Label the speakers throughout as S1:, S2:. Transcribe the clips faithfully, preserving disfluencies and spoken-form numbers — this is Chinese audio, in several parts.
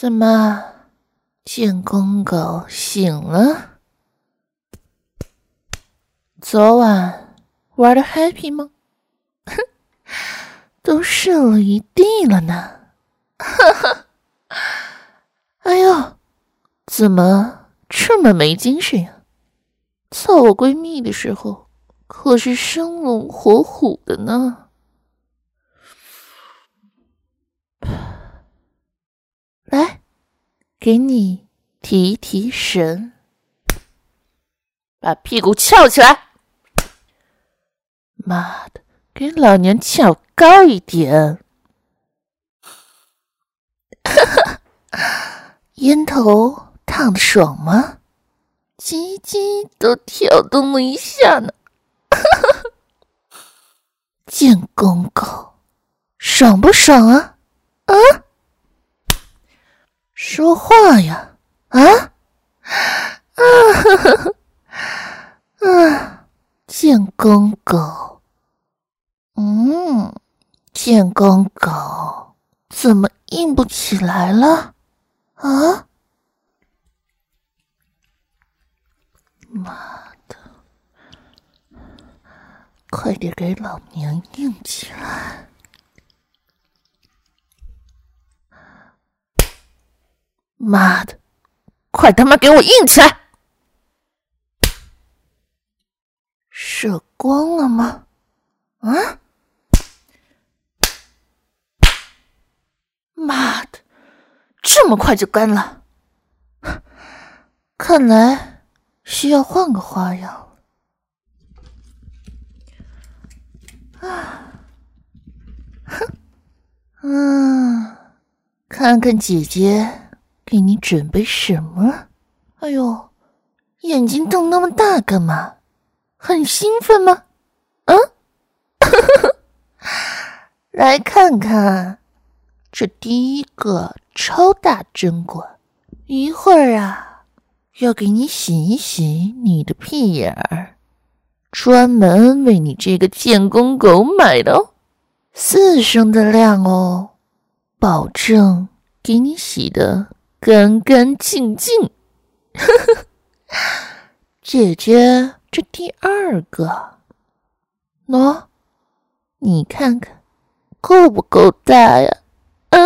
S1: 怎么，贱公狗醒了？昨晚玩的 happy 吗？哼，都射了一地了呢。哈哈，哎呦，怎么这么没精神呀？操我闺蜜的时候可是生龙活虎的呢。来，给你提提神，把屁股翘起来。妈的，给老娘翘高一点。烟头烫得爽吗？鸡鸡都跳动了一下呢。贱公狗，爽不爽啊？啊？说话呀！啊啊呵呵啊！贱公狗，嗯，贱公狗，怎么硬不起来了？啊！妈的，快点给老娘硬起来！妈的，快他妈给我硬起来！射光了吗？啊！妈的，这么快就干了，看来需要换个花样了。啊，哼，嗯，看看姐姐给你准备什么？哎呦，眼睛瞪那么大干嘛？很兴奋吗？啊？来看看，这第一个超大针管，一会儿啊，要给你洗一洗你的屁眼儿，专门为你这个贱公狗买的哦，四升的量哦，保证给你洗得干干净净。姐姐，这第二个，喏，你看看够不够大呀？嗯，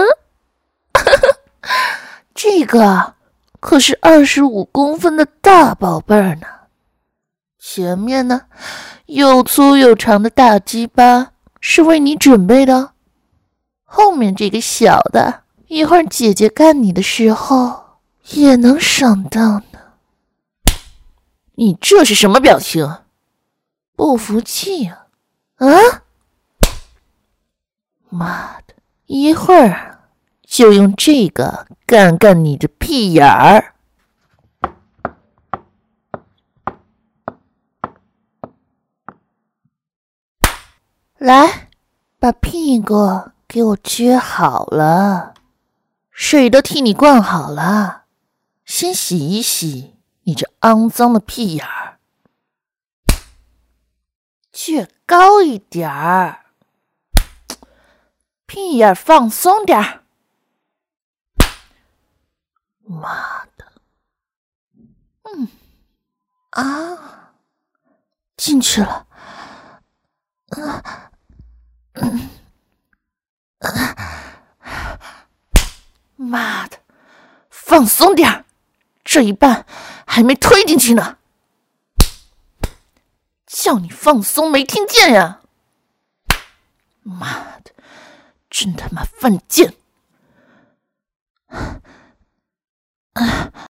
S1: 这个可是二十五公分的大宝贝儿呢。前面呢，又粗又长的大鸡巴是为你准备的，后面这个小的，一会儿姐姐干你的时候也能爽到呢。你这是什么表情？不服气啊？啊！妈的，一会儿就用这个干干你的屁眼儿。来，把屁股给我撅好了，水都替你灌好了，先洗一洗你这肮脏的屁眼儿，撅高一点儿，屁眼放松点儿。妈的，嗯啊，进去了，啊，嗯，啊，妈的，放松点儿，这一半还没推进去呢。叫你放松没听见呀？妈的，真他妈犯贱！啊